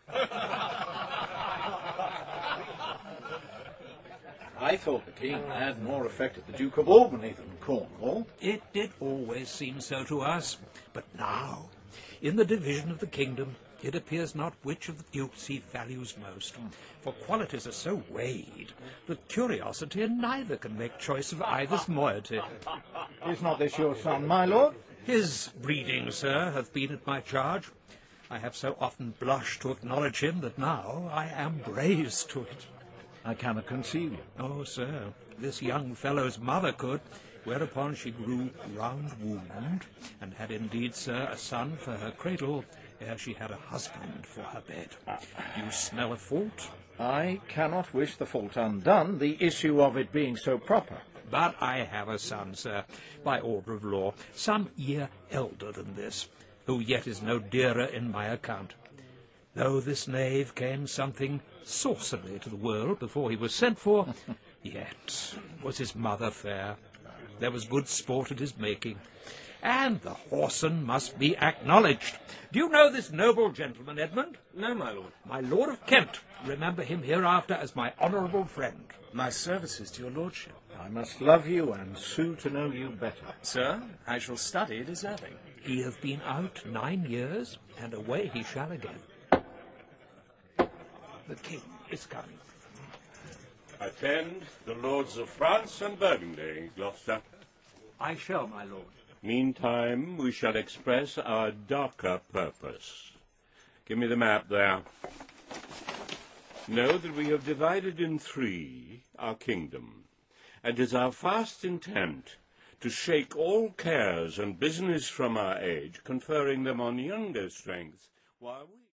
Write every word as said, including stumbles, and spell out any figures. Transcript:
I thought the king had more affected the Duke of Albany than Cornwall. It did always seem so to us. But now, in the division of the kingdom, it appears not which of the dukes he values most. For qualities are so weighed that curiosity in neither can make choice of either's moiety. Is not this your son, my lord? His breeding, sir, hath been at my charge. I have so often blushed to acknowledge him that now I am braced to it. I cannot conceive you. Oh, sir, this young fellow's mother could, whereupon she grew round-wombed, and had indeed, sir, a son for her cradle, ere she had a husband for her bed. You smell a fault? I cannot wish the fault undone, the issue of it being so proper. But I have a son, sir, by order of law, some year elder than this, who yet is no dearer in my account. Though this knave came something saucily to the world before he was sent for, yet was his mother fair. There was good sport at his making, and the whoreson must be acknowledged. Do you know this noble gentleman, Edmund? No, my lord. My Lord of Kent. Remember him hereafter as my honourable friend. My services to your lordship. I must love you and sue to know you better. Sir, I shall study deserving. He hath been out nine years, and away he shall again. The king is coming. Attend the lords of France and Burgundy, Gloucester. I shall, my lord. Meantime, we shall express our darker purpose. Give me the map there. Know that we have divided in three our kingdom, and it is our fast intent to shake all cares and business from our age, conferring them on younger strength, while we...